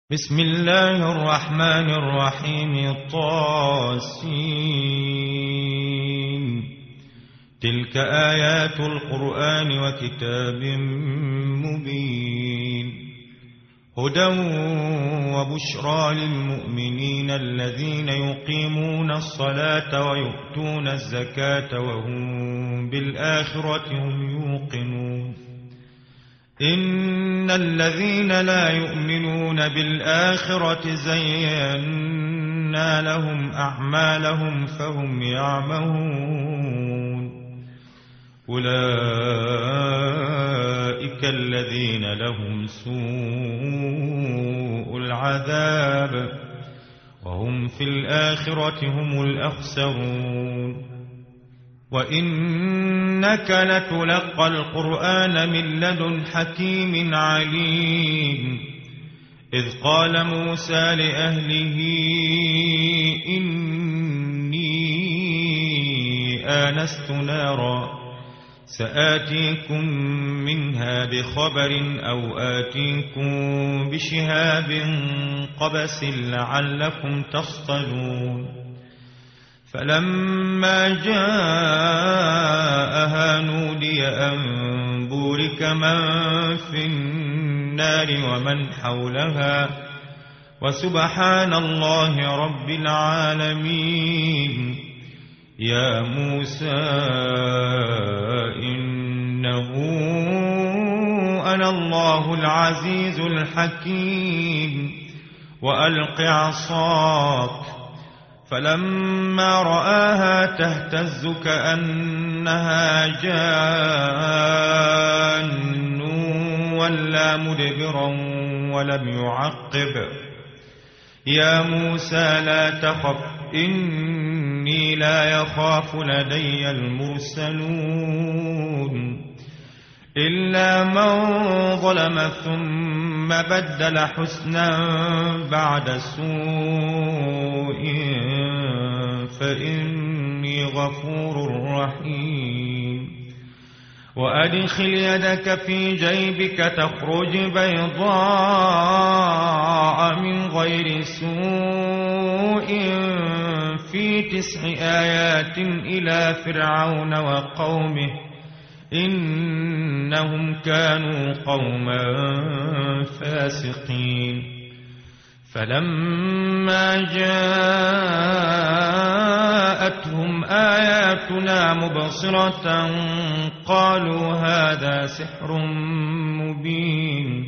بسم الله الرحمن الرحيم. طاسين. تلك آيات القرآن وكتاب مبين، هدى وبشرى للمؤمنين الذين يقيمون الصلاة ويؤتون الزكاة وهم بالآخرة هم يوقنون. إن الذين لا يؤمنون بالآخرة زينا لهم أعمالهم فهم يعمهون. أولئك الذين لهم سوء العذاب وهم في الآخرة هم الأخسرون. وإنك لتلقى القرآن من لدن حكيم عليم. إذ قال موسى لأهله إني آنست نارا سآتيكم منها بخبر أو آتيكم بشهاب قبس لعلكم تصطلون. فلما جاءها نودي أن بورك من في النار ومن حولها وسبحان الله رب العالمين. يا موسى إنه أنا الله العزيز الحكيم وألق عصاك. فلما رآها تهتز كأنها جان ولا مدبرا ولم يعقب. يا موسى لا تخف إني لا يخاف لدي المرسلون. إلا من ظلم ثم بدل حسنا بعد سوء فإني غفور رحيم. وأدخل يدك في جيبك تخرج بيضاء من غير سوء في 9 آيات إلى فرعون وقومه إنهم كانوا قوما فاسقين. فلما جاءتهم آياتنا مبصرة قالوا هذا سحر مبين.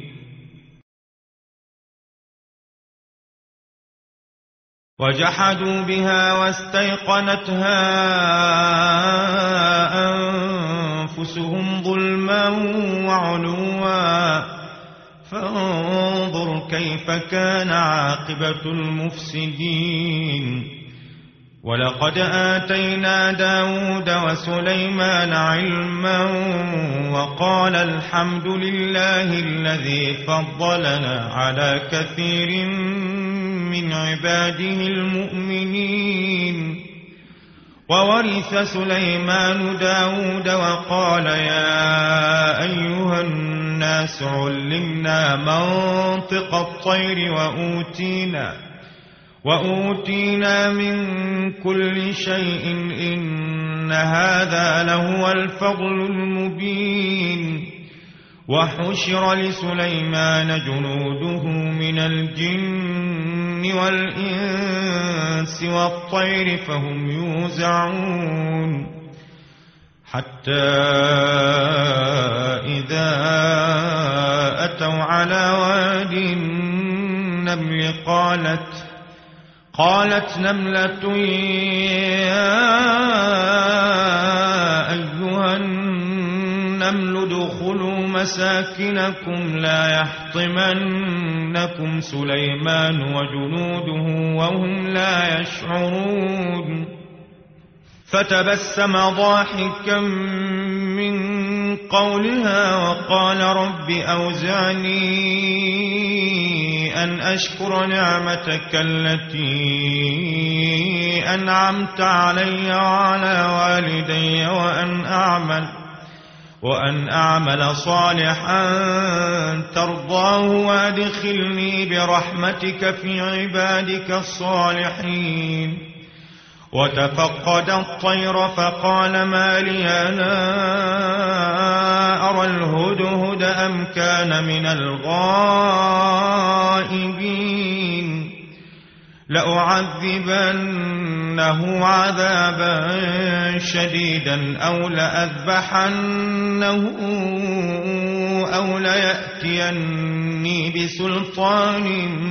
وجحدوا بها واستيقنتها أنفسهم ظلما وعلوا فانظر كيف كان عاقبة المفسدين. ولقد آتينا داود وسليمان علما وقال الحمد لله الذي فضلنا على كثير من عباده المؤمنين. وورث سليمان داود وقال يا أيها الناس علمنا منطق الطير وأوتينا من كل شيء إن هذا لهو الفضل المبين. وحشر لسليمان جنوده من الجن والإنس والطير فهم يوزعون. حتى إذا أتوا على واد النمل قالت نملة يا أيها النمل ادخلوا مساكنكم لا يحطمنكم سليمان وجنوده وهم لا يشعرون. فتبسم ضاحكا من قولها وقال رب أوزعني أن أشكر نعمتك التي أنعمت علي وعلى والدي وأن أعمل صالحا ترضاه وأدخلني برحمتك في عبادك الصالحين. وتفقد الطير فقال ما لي لا أرى الهدهد أم كان من الغائبين لأعذبنه عذابا شديدا أو لأذبحنه أو ليأتيني بسلطان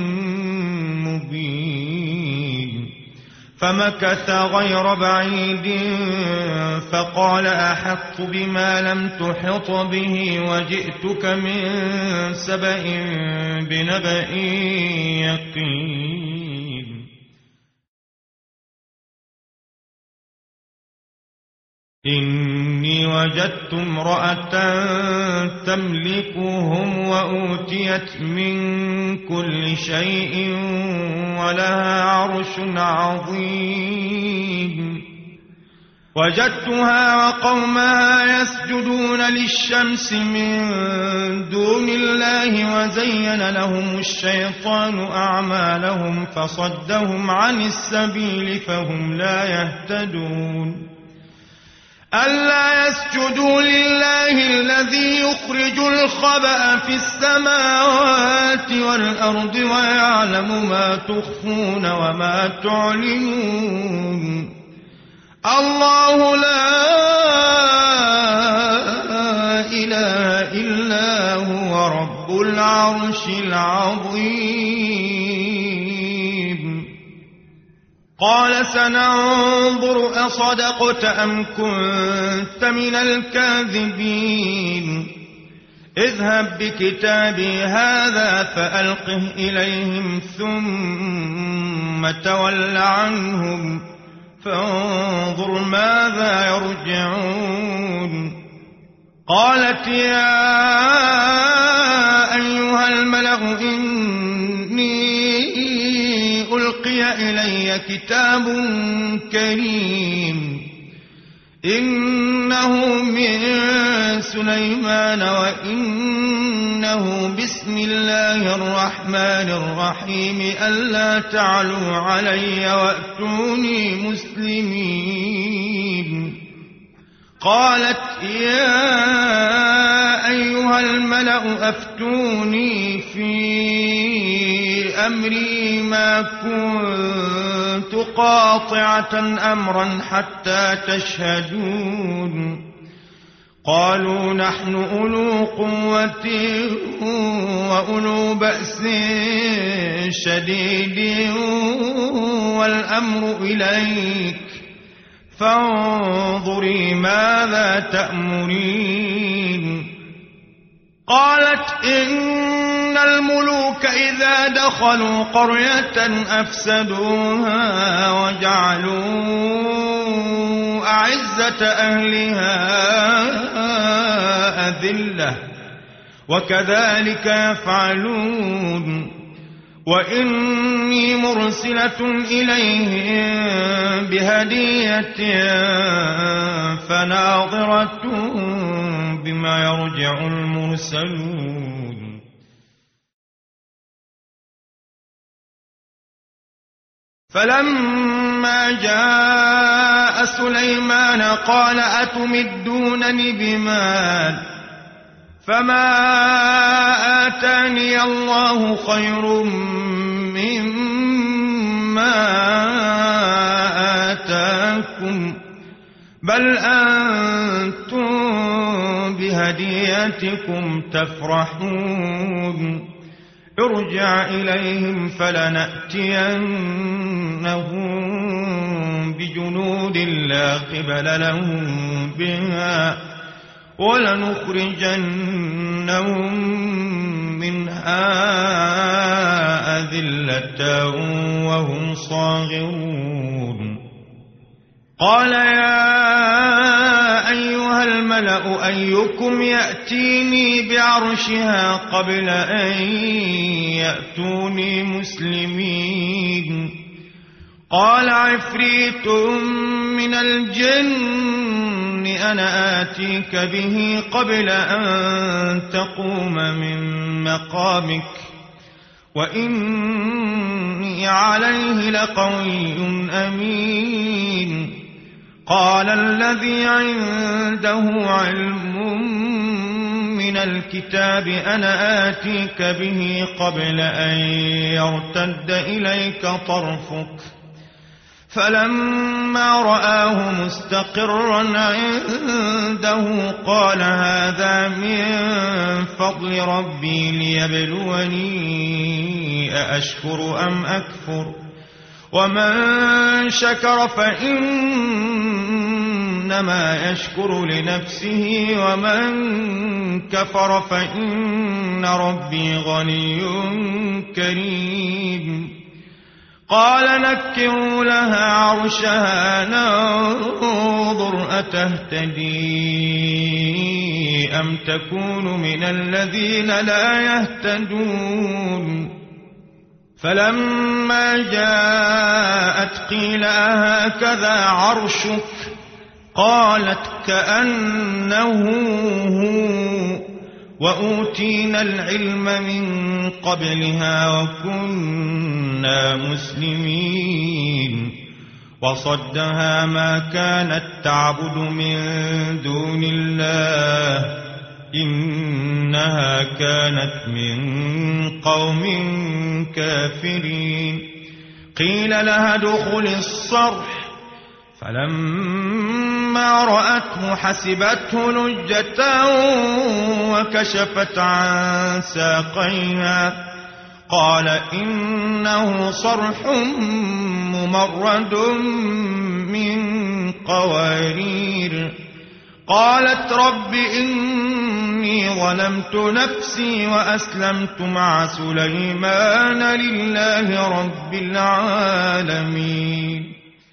مبين. فمكث غير بعيد فقال أحطت بما لم تحط به وجئتك من سبأ بنبأ يقين. إني وجدت امرأة تملكهم وأوتيت من كل شيء ولها عرش عظيم. وجدتها وقومها يسجدون للشمس من دون الله وزين لهم الشيطان أعمالهم فصدهم عن السبيل فهم لا يهتدون. ألا يسجدوا لله الذي يخرج الخبأ في السماوات والأرض ويعلم ما تخفون وما تعلنون. الله لا إله إلا هو رب العرش العظيم. قال سننظر أصدقت أم كنت من الكاذبين. اذهب بكتابي هذا فألقه إليهم ثم تول عنهم فانظر ماذا يرجعون. قالت يا أيها الملأ إني ألقي إلي كتاب كريم إنه من سليمان وإنه بسم الله الرحمن الرحيم ألا تعلوا علي وأتوني مسلمين. قالت يا أيها الملأ أفتوني في أمري ما كنت قاطعة أمرا حتى تشهدون. قالوا نحن أولو قوة وأولو بأس شديد والأمر إليك فانظري ماذا تأمرين. قالت إن الملوك إذا دخلوا قرية أفسدوها وجعلوا أعزة أهلها أذلة وكذلك يفعلون. وإني مرسلة إليهم بهدية فناظرة بما يرجع المرسلون. فلما جاء سليمان قال أتمدونني بمال فما آتاني الله خير مما آتاكم بل أنتم بهديتكم تفرحون. ارجع إليهم فلنأتينهم بجنود لا قبل لهم بها ولنخرجنهم منها أذلة وهم صاغرون. قال يا أيها الملأ أيكم يأتيني بعرشها قبل أن يأتوني مسلمين. قال عفريت من الجن أنا آتيك به قبل أن تقوم من مقامك وإني عليه لقوي أمين. قال الذي عنده علم من الكتاب أنا آتيك به قبل أن يرتد إليك طرفك فلما رآه مستقرا عنده قال هذا من فضل ربي ليبلوني أأشكر أم أكفر ومن شكر فإنما يشكر لنفسه ومن كفر فإن ربي غني كريم. قال نكروا لها عرشها ننظر أتهتدي أم تكون من الذين لا يهتدون. فلما جاءت قيل أهكذا عرشك قالت كأنه هو وأوتينا العلم من قبلها وكنا مسلمين. وصدها ما كانت تعبد من دون الله إنها كانت من قوم كافرين. قيل لها ادخل الصرح فلما رأته حسبته لجة وكشفت عن ساقيها قال إنه صرح ممرد من قوارير. قالت رب إني ظلمت نفسي وأسلمت مع سليمان لله رب العالمين.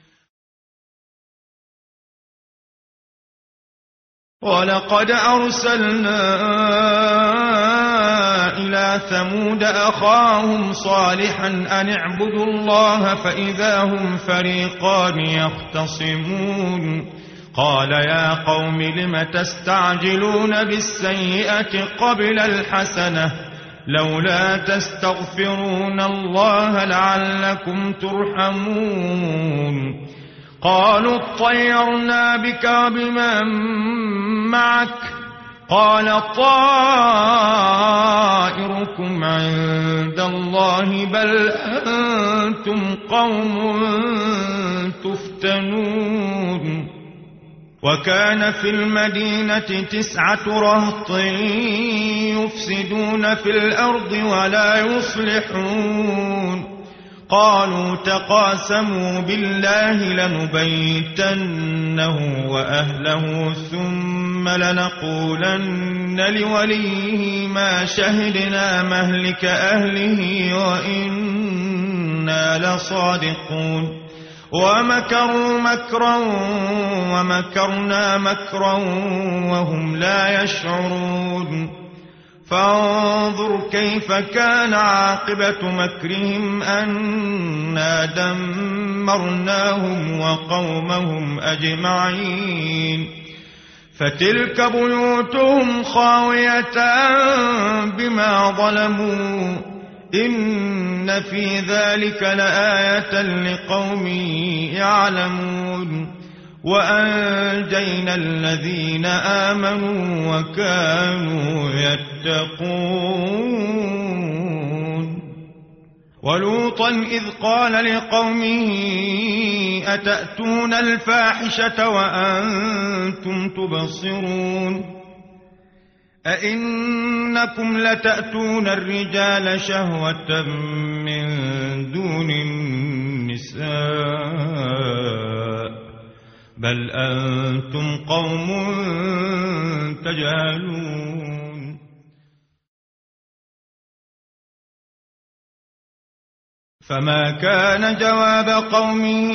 ولقد أرسلنا إلى ثمود أخاهم صالحا أن اعبدوا الله فإذا هم فريقان يختصمون. قال يا قوم لم تستعجلون بالسيئة قبل الحسنة لولا تستغفرون الله لعلكم ترحمون. قالوا اطيرنا بك وبمن معك قال طائركم عند الله بل أنتم قوم تفتنون. وكان في المدينة 9 رهط يفسدون في الأرض ولا يصلحون. قالوا تقاسموا بالله لنبيتنه وأهله ثم لنقولن لوليه ما شهدنا مهلك أهله وإنا لصادقون. ومكروا مكرا ومكرنا مكرا وهم لا يشعرون. فانظر كيف كان عاقبة مكرهم أنا دمرناهم وقومهم أجمعين. فتلك بيوتهم خاوية بما ظلموا إن في ذلك لآية لقوم يعلمون. وأنجينا الذين آمنوا وكانوا يتقون. ولوطا إذ قال لقومه أتأتون الفاحشة وأنتم تبصرون أئنكم لتأتون الرجال شهوة من دون النساء بل أنتم قوم تجهلون. فما كان جواب قومه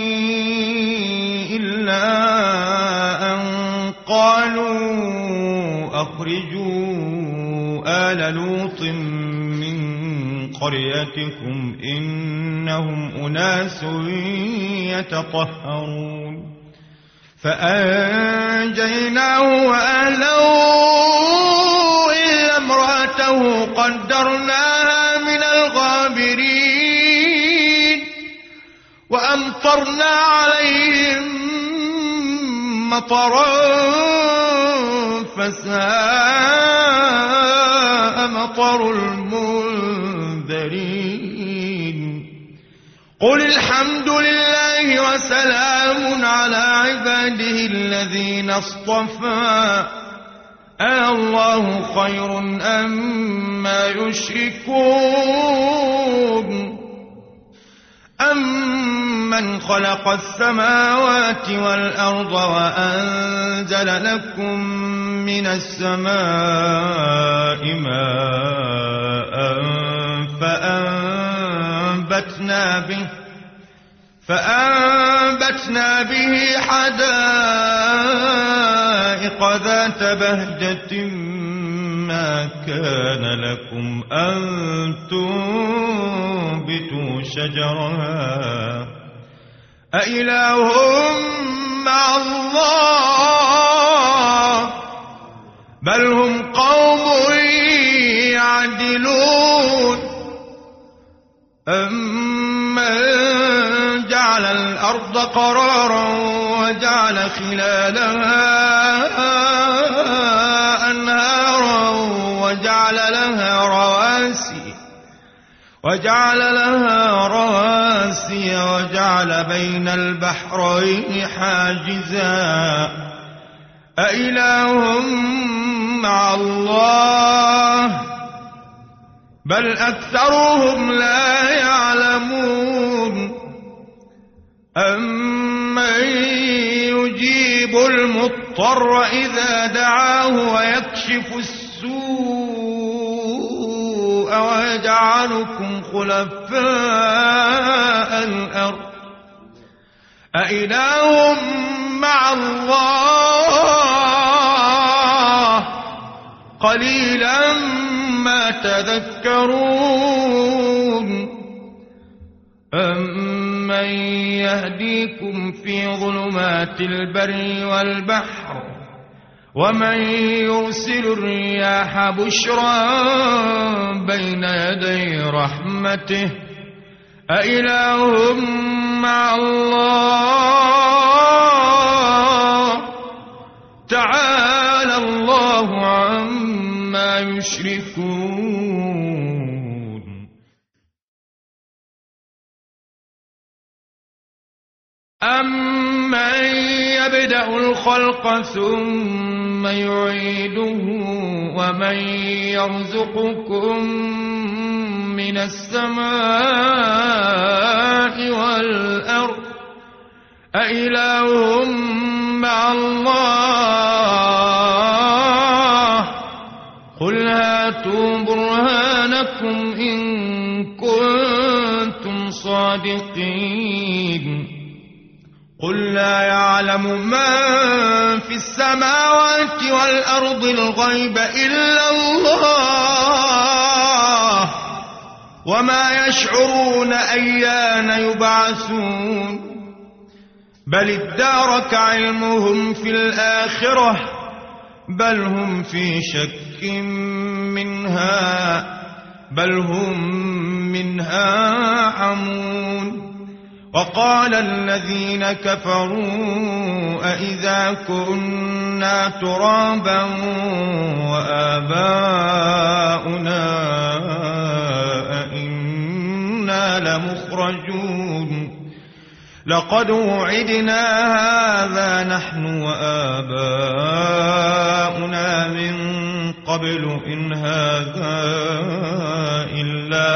إلا أن قالوا أخرجوا آل لوط من قريتكم إنهم أناس يتطهرون. فأنجيناه وأهله إلا امرأته قدرناها من الغابرين وأمطرنا عليهم مطرا فساء مطر المنذرين قل الحمد لله وسلام على عباده الذين اصطفى الله خير أما يشركون أمن خلق السماوات والأرض وأنزل لكم من السماء ماء فأنبتنا به حدائق ذات بهجة ما كان لكم أن تنبتوا شجرها أإله مع الله بل هم قوم يعدلون أمن جعل الأرض قرارا وجعل خلالها أنهارا وجعل لها رواسي وجعل بين البحرين حاجزا أإله مع الله بل أكثرهم لا يعلمون أمن يجيب المضطر إذا دعاه ويكشف السوء ويجعلكم خلفاء الأرض أإله مع الله قليلا ما تذكرون أمن يهديكم في ظلمات البر والبحر ومن يرسل الرياح بشرا بين يدي رحمته أإله مع الله تعالى الله عما يشركون أمن يبدأ الخلق ثم يعيده ومن يرزقكم من السماء والأرض أإله مع الله قل هاتوا برهانكم إن كنتم صادقين قل لا يعلم من في السماوات والأرض الغيب إلا الله وما يشعرون أيان يبعثون بل ادارك علمهم في الآخرة بل هم في شك منها بل هم منها عمون وقال الذين كفروا أإذا كنا ترابا وآباؤنا أئنا لمخرجون لقد وعدنا هذا نحن وآباؤنا من قبل إن هذا إلا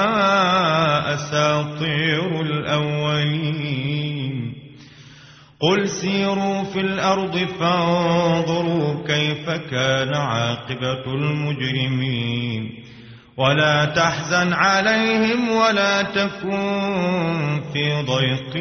أساطير الأولين قل سيروا في الأرض فانظروا كيف كان عاقبة المجرمين ولا تحزن عليهم ولا تكن في ضيق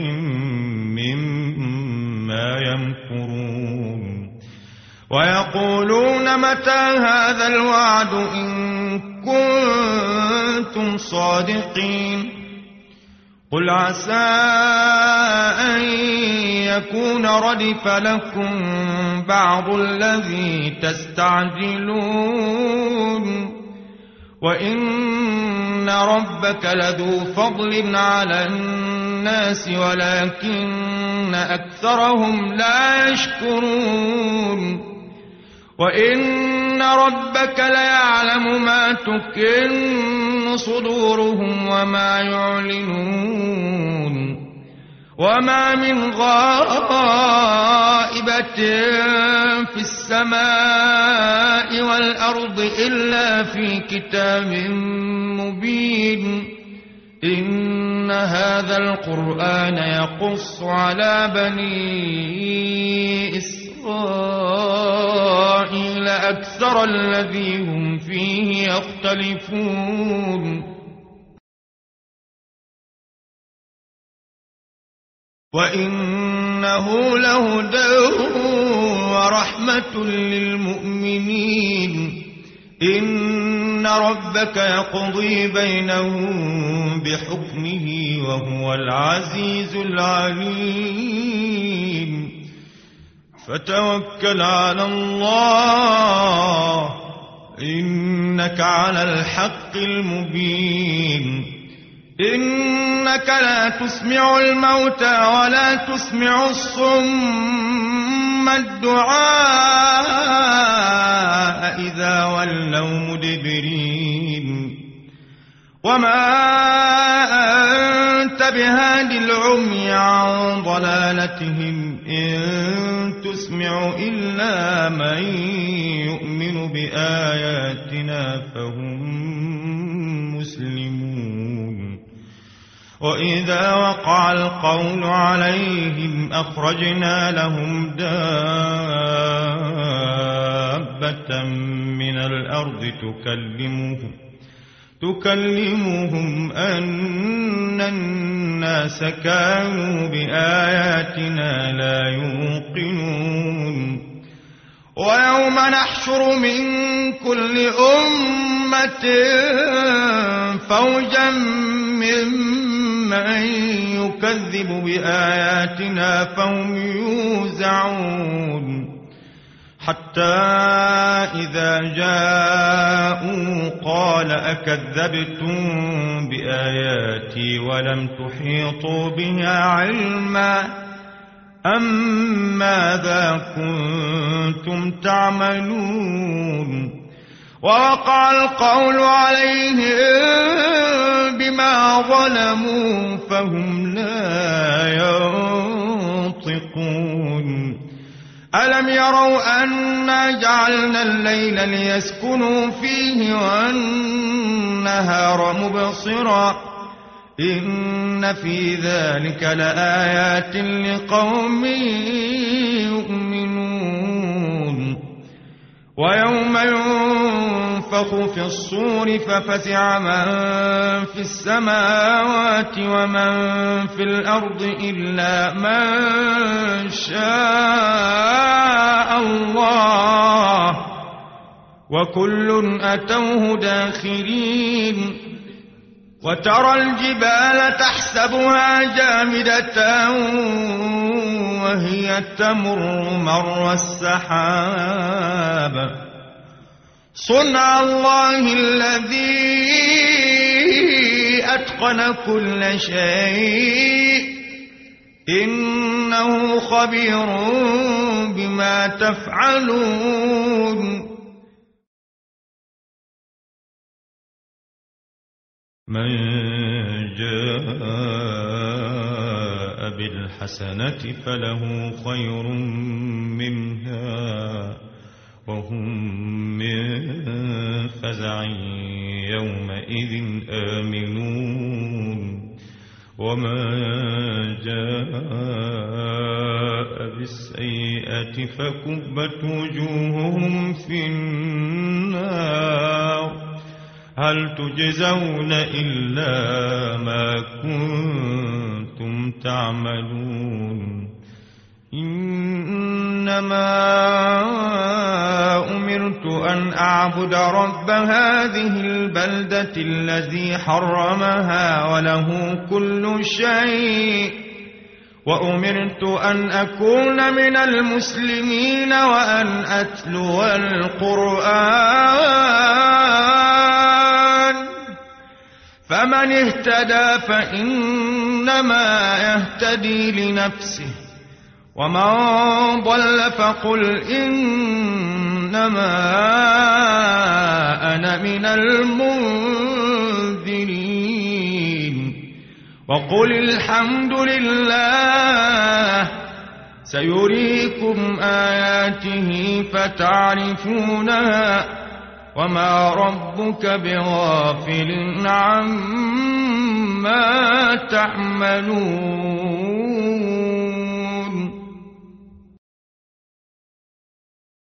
مما يمكرون ويقولون متى هذا الوعد إن كنتم صادقين قل عسى أن يكون ردف لكم بعض الذي تستعجلون وإن ربك لذو فضل على الناس ولكن أكثرهم لا يشكرون وإن ربك ليعلم ما تكن صدورهم وما يعلنون وما من غائبة في السماء والأرض إلا في كتاب مبين إن هذا القرآن يقص على بني إسرائيل أكثر الذي هم فيه يختلفون وإنه لهدى ورحمة للمؤمنين إن ربك يقضي بينهم بحكمه وهو العزيز العليم فتوكل على الله إنك على الحق المبين إنك لا تسمع الموتى ولا تسمع الصم الدعاء إذا ولوا مدبرين وما أنت بهاد العمي عن ضلالتهم إن تسمع إلا من يؤمن بآياتنا فهم مسلمون وإذا وقع القول عليهم أخرجنا لهم دابة من الأرض تكلمهم أن الناس كانوا بآياتنا لا يوقنون ويوم نحشر من كل أمة فوجا ممن يكذب بآياتنا فهم يوزعون حتى إذا جاءوا قال أكذبتم بآياتي ولم تحيطوا بها علما أم ماذا كنتم تعملون ووقع القول عليهم بما ظلموا فهم لا ينطقون ألم يروا أنا جعلنا الليل ليسكنوا فيه والنهار مبصرا إن في ذلك لآيات لقوم يؤمنون ويوم ينفخ في الصور ففزع من في السماوات ومن في الأرض إلا من شاء الله وكل أتوه داخرين وترى الجبال تحسبها جامدة وهي تمر مر السحاب صنع الله الذي أتقن كل شيء إنه خبير بما تفعلون من جاء بالحسنة فله خير منها وهم من فزع يومئذ آمنون ومن جاء بالسيئة فكبت وجوههم في النار هل تجزون إلا ما كنتم تعملون إنما وأمرت أن أعبد رب هذه البلدة الذي حرمها وله كل شيء، وأمرت أن أكون من المسلمين وأن أتلو القرآن. فمن اهتدى فإنما يهتدي لنفسه، ومن ضل فقل إنما أنا من المنذرين. وقل الحمد لله سيريكم آياته فتعرفونها، وما ربك بغافل عما تعملون.